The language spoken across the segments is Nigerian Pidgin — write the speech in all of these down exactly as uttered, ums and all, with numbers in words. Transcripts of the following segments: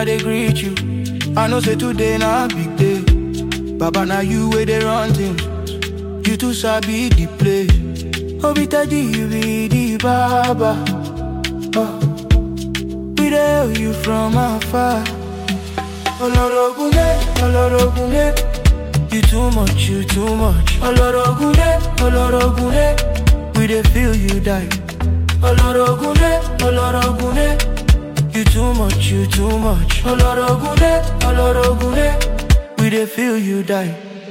they greet you. I know say today na big day. Baba, now you where they run things. You too sabi the play. Obitaji, you be the Baba. Oh. We there you from afar. Olorogune, Olorogune. You too much, you too much. Olorogune, Olorogune. We dey feel you die. Olorogune, Olorogune. You too much, you too much. Olorogune, Olorogune. We dey feel you die.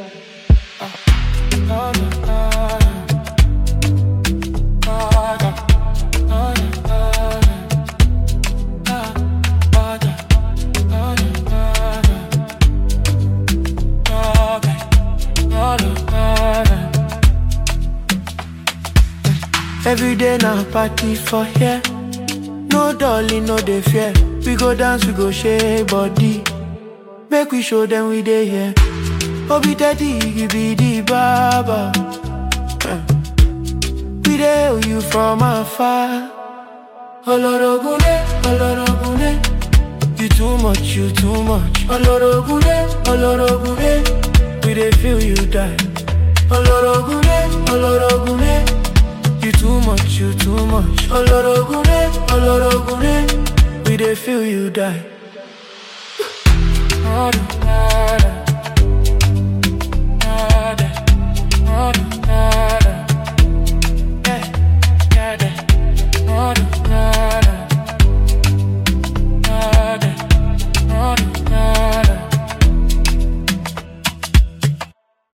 Every day na party for here. No darling, no dey fear. We go dance, we go shake body. Make we show them we dey here. Obitaji, you be the Baba. uh. We dey owe you from afar. Olorogune, Olorogune. You too much, you too much. Olorogune, Olorogune. We dey feel you die. Olorogune, Olorogune. You too much, you too much. Olorogune, Olorogune. We dey feel you die.